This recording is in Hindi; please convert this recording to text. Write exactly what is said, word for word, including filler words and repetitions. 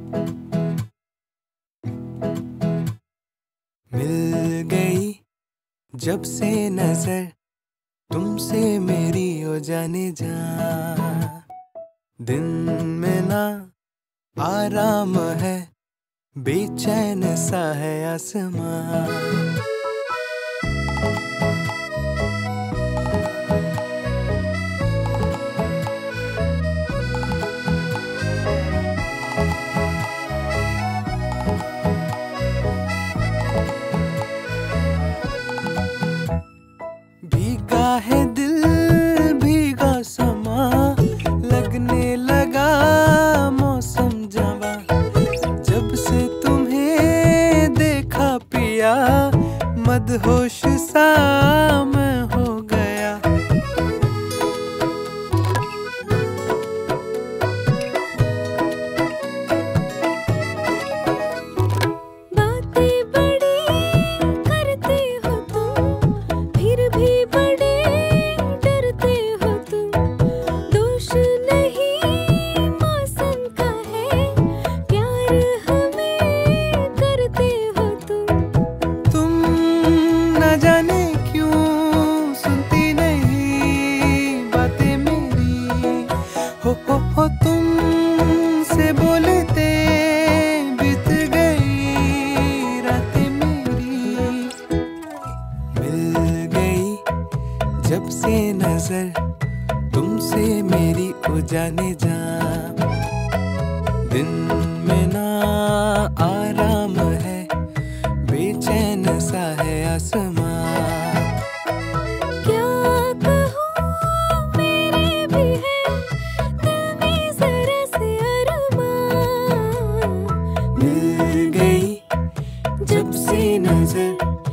मिल गई जब से नजर तुमसे मेरी हो जाने जा, दिन में ना आराम है, बेचैन सा है आसमां। भीगा है दिल भीगा समा, लगने लगा मौसम जवा, जब से तुम्हें देखा पिया, मदहोश सा मैं हो गया। बातें बड़ी करते हो तुम, फिर भी बड़े डरते हो तुम, दोष नहीं मौसम का है, प्यार हमें करते हो तुम। तुम न जाने क्यों सुनती नहीं बातें मेरी, हो हो हो तुम से बोलते बीत गई रातें मेरी। मिल गई जब से नजर तुमसे मेरी हो जाने जा, दिन में ना आराम है, बेचैन सा है आसमां। क्या कहूँ मेरे भी है दिल में जरा से अरमां। मिल गई जब से नजर